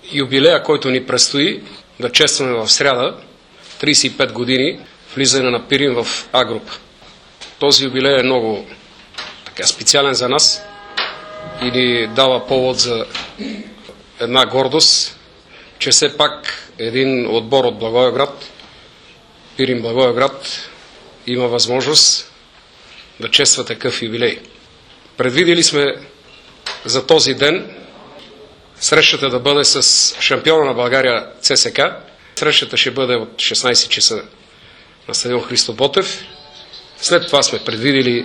юбилея, който ни предстои да честваме в сряда, 35 години влизане на Пирин в А-група. Този юбилей е много специален за нас и ни дава повод за една гордост, че все пак един отбор от Благоевград, Пирин Благоевград, има възможност да чества такъв юбилей. Предвидели сме за този ден срещата да бъде с шампиона на България ЦСК. Срещата ще бъде от 16 часа на стадион Христо Ботев. След това сме предвидели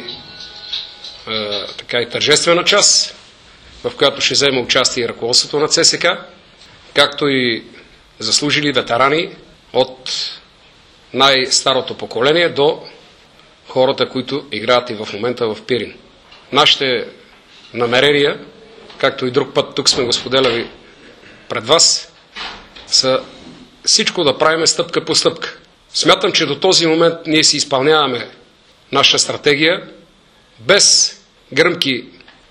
и тържествена част, в която ще вземе участие и ръководството на ЦСК, както и заслужили ветерани от най-старото поколение до хората, които играят и в момента в Пирин. Нашите намерения, както и друг път тук сме го споделяли пред вас, са всичко да правим стъпка по стъпка. Смятам, че до този момент ние си изпълняваме наша стратегия без гръмки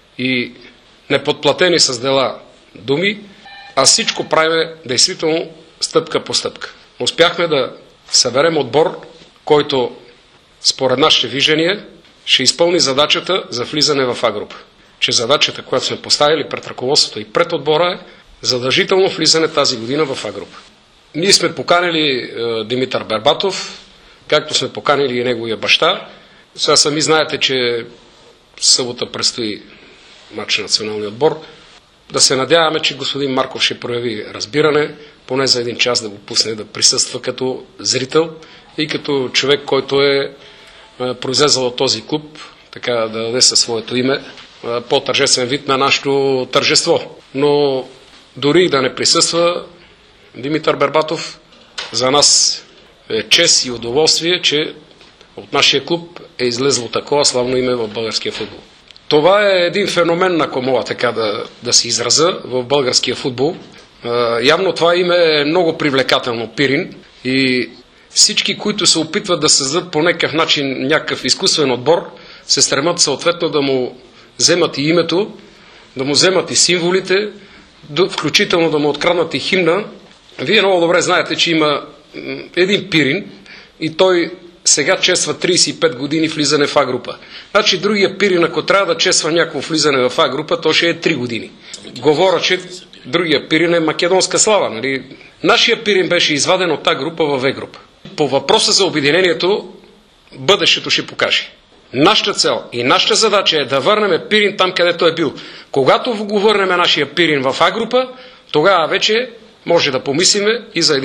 и неподплатени с дела думи, а всичко правим действително стъпка по стъпка. Успяхме да съберем отбор, който според нашите виждания ще изпълни задачата за влизане в А-група. Че задачата, която сме поставили пред ръководството и пред отбора е задължително влизане тази година в А-група. Ние сме поканили Димитър Бербатов, както сме поканили и неговия баща. Сега сами знаете, че събота предстои матч на националния отбор. Да се надяваме, че господин Марков ще прояви разбиране, поне за един час да го пусне да присъства като зрител и като човек, който е произлезъл от този клуб, така да даде със своето име по-тържествен вид на нашето тържество. Но дори да не присъства Димитър Бербатов, за нас е чест и удоволствие, че от нашия клуб е излезло такова славно име в българския футбол. Това е един феномен, ако мога така да се израза, в българския футбол. Явно това име е много привлекателно, Пирин, и всички, които се опитват да създадат по някакъв начин някакъв изкуствен отбор, се стремат съответно да му вземат и името, да му вземат и символите, включително да му откраднат и химна. Вие много добре знаете, че има един Пирин и той сега чества 35 години влизане в А-група. Значи другия Пирин, ако трябва да чества някакво влизане в А-група, то ще е 3 години. Говоря, че другия Пирин е македонска слава. Нали? Нашия Пирин беше изваден от А-група в В-група. По въпроса за обединението, бъдещето ще покаже. Нашата цел и нашата задача е да върнем Пирин там, където е бил. Когато го върнем нашия Пирин в А-група, тогава вече може да помислиме и за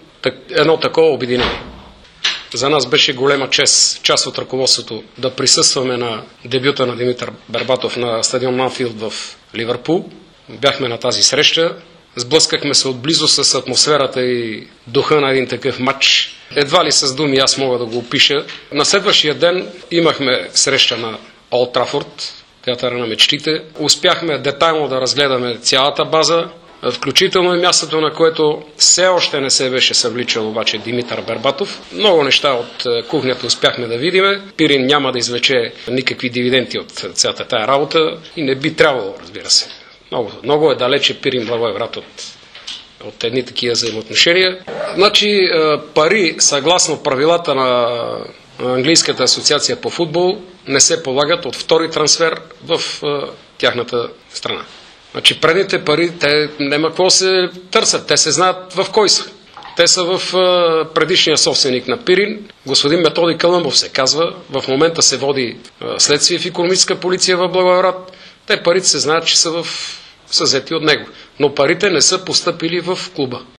едно такова обединение. За нас беше голема чест, част от ръководството, да присъстваме на дебюта на Димитър Бербатов на стадион Анфилд в Ливърпул. Бяхме на тази среща, сблъскахме се отблизо с атмосферата и духа на един такъв матч. Едва ли с думи аз мога да го опиша. На следващия ден имахме среща на Олд Трафорд, театъра на мечтите. Успяхме детайлно да разгледаме цялата база, включително и мястото, на което все още не се беше съвличал обаче Димитър Бербатов. Много неща от кухнята успяхме да видиме. Пирин няма да извлече никакви дивиденти от цялата тая работа и не би трябвало, разбира се. Много е далече Пирин Благоевград от едни такива взаимоотношения. Значи пари, съгласно правилата на Английската асоциация по футбол, не се полагат от втори трансфер в тяхната страна. Значи предните пари, те няма какво се търсят, те се знаят в кой са. Те са в предишния собственик на Пирин, господин Методи Калъмбов се казва, в момента се води следствие в икономическа полиция в Благоевград. Те парите се знаят, че са взети от него, но парите не са постъпили в клуба.